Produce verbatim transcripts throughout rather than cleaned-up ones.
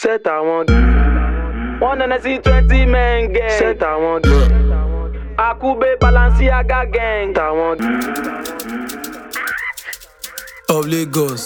Set I want one and I see twenty men gang. Set I want Akube Balenciaga gang. I want of Lagos.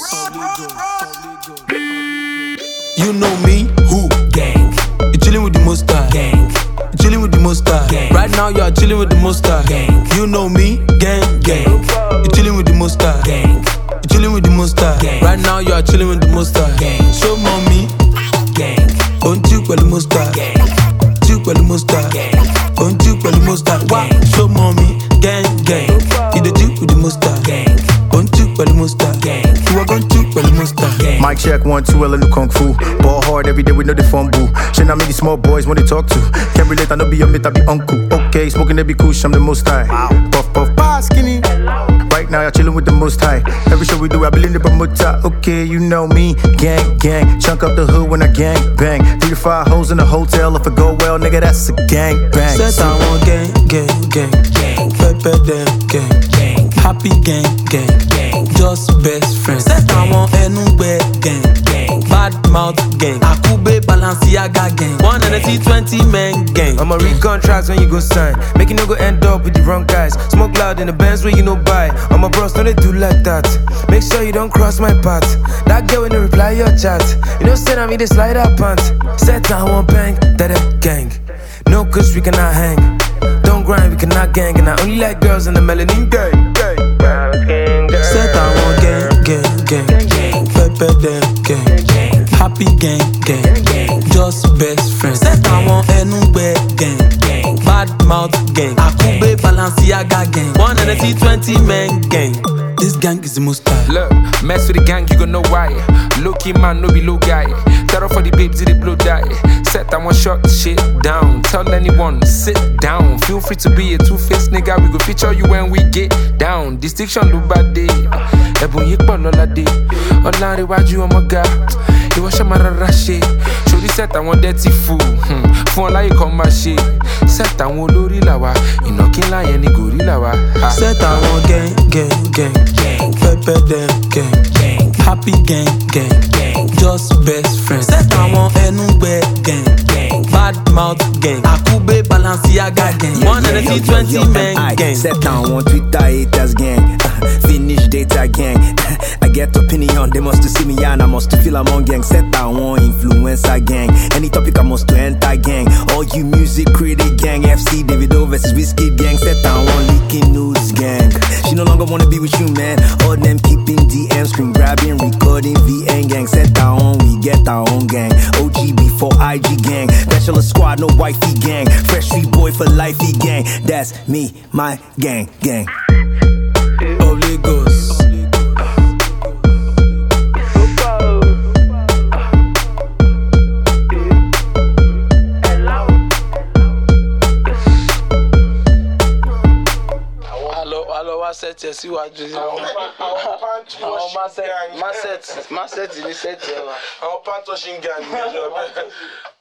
You know me, who? Gang. You chillin' with the Monster. Gang. You chillin' with the Monster. Gang. Right now you are chillin' with the Monster. Gang. You know me, gang, gang. You chillin' with the Monster. Gang. You chillin' with the Monster. Gang. Right now you are chillin' with the Monster. Gang. Show mommy. Gang. Don't you with the Monster. Gang. You with the Monster. Gang. Don't you with the Monster. Why? Show mommy. Gang, gang. You the Jew with the Monster. Gang. Don't you with the Monster. Gang. You are going to with the Monster. Mic check one, two, L new kung fu. Ball hard every day, we know the fun boo. Shit, I mean these small boys when they talk to. Can't relate, I know be your mate, I be uncle. Okay, smoking, they be cool, I'm the most high. Puff, puff, bar, skinny. Right now, y'all chillin' with the most high. Every show we do, I believe in the promoter. Okay, you know me, gang, gang. Chunk up the hood when I gang, bang. Three to five hoes in the hotel, if it go well, nigga, that's a gang, bang. Set I want gang, gang, gang. Gang. Pepper them, gang. Gang. Happy gang, gang. Gang. Just best friends. Set I want Enugbe gang. Gang. Bad mouth gang. Akube Balenciaga gang. One and a T twenty men gang. I'ma read contracts when you go sign. Make you no go end up with the wrong guys. Smoke loud in the Benz where you no buy. All my bros, no they do like that. Make sure you don't cross my path. That girl when they reply your chat. You know say I me they slide up pants. Set I want bang, that a gang. No kush we cannot hang. Don't grind we cannot gang. And I only like girls in the melanin gang. Set I want gang, gang, gang. Gang. Pepper them gang. Gang. Happy gang, gang. Gang. Just best friends. Set I want Enugbe gang. Gang. Bad mouth gang. Akube Balenciaga gang. One and a T twenty men gang. This gang is the most tight. Look, mess with the gang, you gon' know why. Low key man, no be low guy. Terror for the babes, they blow die. Set that one shot shit down. Tell anyone, sit down. Feel free to be a two-faced nigga. We go feature you when we get down. Distinction look bad day. Ebon yikpa lola day. Olari waju omoga. Iwo shamara rashe. Shori set that one dirty fool. Hmm. Fun like you come my shit. Set that one lori lawa. Inokin la yeni gorilla wa. Set I want gang, gang, gang. Gang. Pepper them gang. Gang. Happy gang, gang. Gang. Just best friends. Set I want Enugbe gang. Gang. Bad mouth gang. Akube Balenciaga gang. One and a T twenty men gang. Set down on Twitter haters gang. Uh, finish data gang. I get opinion, they must to see me and I must to feel among gang. Set down on influencer gang. Any topic I must to enter gang. All you music critic gang. F C Davido versus Whiskey gang. Set down on leaking news gang. She no longer wanna be with you man. All them keeping D M, screen grabbing, recording V N gang. Set down on, we get our own gang. O G before I G gang. Bachelor squad, no wifey gang. Fresh street boy for lifey gang. That's me, my gang, gang. Of Lagos. Set ẹ síwájú sí wọn. Àwọn pàǹtí Àwọn wọ́n ṣì ń gang. máṣẹ́ẹ̀tì ní sẹ́ẹ̀tì ẹ wa. Àwọn pàǹtí wọ́n ṣì ń gang ní ẹjọ́ bẹ́ẹ̀.